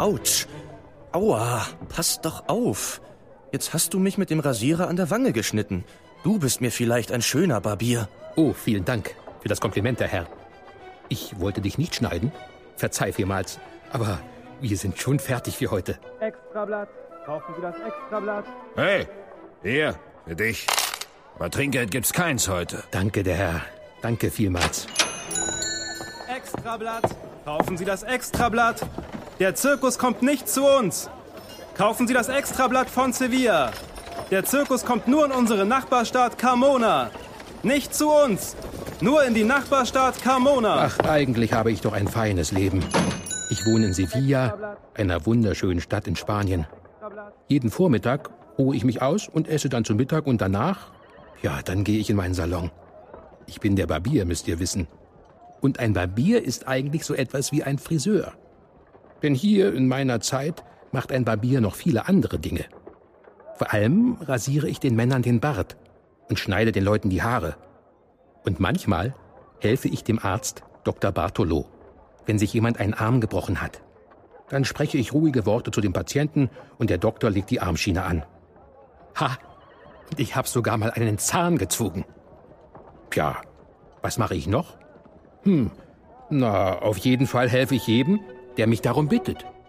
Autsch. Aua, pass doch auf. Jetzt hast du mich mit dem Rasierer an der Wange geschnitten. Du bist mir vielleicht ein schöner Barbier. Oh, vielen Dank für das Kompliment, der Herr. Ich wollte dich nicht schneiden. Verzeih vielmals. Aber wir sind schon fertig für heute. Extrablatt. Kaufen Sie das Extrablatt. Hey, hier, für dich. Aber Trinkgeld gibt's keins heute. Danke, der Herr. Danke vielmals. Extrablatt. Kaufen Sie das Extrablatt. Der Zirkus kommt nicht zu uns. Kaufen Sie das Extrablatt von Sevilla. Der Zirkus kommt nur in unsere Nachbarstadt Carmona. Nicht zu uns. Nur in die Nachbarstadt Carmona. Ach, eigentlich habe ich doch ein feines Leben. Ich wohne in Sevilla, einer wunderschönen Stadt in Spanien. Jeden Vormittag ruhe ich mich aus und esse dann zu Mittag und danach, ja, dann gehe ich in meinen Salon. Ich bin der Barbier, müsst ihr wissen. Und ein Barbier ist eigentlich so etwas wie ein Friseur. Denn hier in meiner Zeit macht ein Barbier noch viele andere Dinge. Vor allem rasiere ich den Männern den Bart und schneide den Leuten die Haare. Und manchmal helfe ich dem Arzt Dr. Bartolo, wenn sich jemand einen Arm gebrochen hat. Dann spreche ich ruhige Worte zu dem Patienten und der Doktor legt die Armschiene an. Ha! Und ich habe sogar mal einen Zahn gezogen. Tja, was mache ich noch? Na, auf jeden Fall helfe ich jedem, der mich darum bittet.